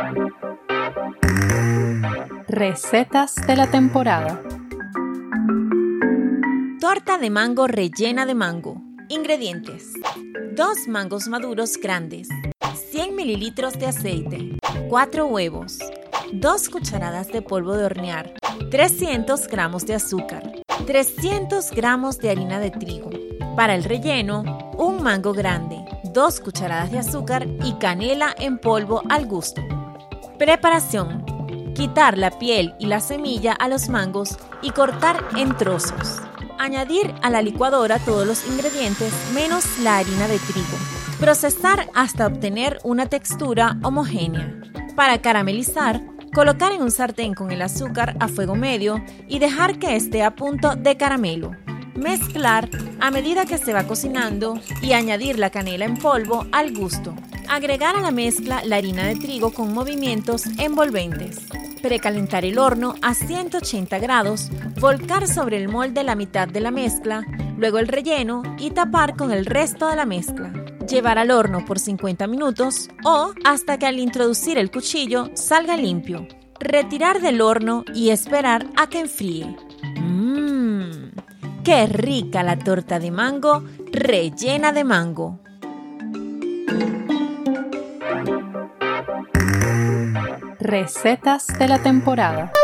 Recetas de la temporada. Torta de mango rellena de mango. Ingredientes: 2 mangos maduros grandes, 100 ml de aceite, 4 huevos, 2 cucharadas de polvo de hornear, 300 gramos de azúcar, 300 gramos de harina de trigo. Para el relleno, un mango grande, 2 cucharadas de azúcar y canela en polvo al gusto. Preparación: quitar la piel y la semilla a los mangos y cortar en trozos. Añadir a la licuadora todos los ingredientes menos la harina de trigo. Procesar hasta obtener una textura homogénea. Para caramelizar, colocar en un sartén con el azúcar a fuego medio y dejar que esté a punto de caramelo. Mezclar a medida que se va cocinando y añadir la canela en polvo al gusto. Agregar a la mezcla la harina de trigo con movimientos envolventes. Precalentar el horno a 180 grados, volcar sobre el molde la mitad de la mezcla, luego el relleno y tapar con el resto de la mezcla. Llevar al horno por 50 minutos o hasta que al introducir el cuchillo salga limpio. Retirar del horno y esperar a que enfríe. ¡Qué rica la torta de mango rellena de mango! Recetas de la temporada.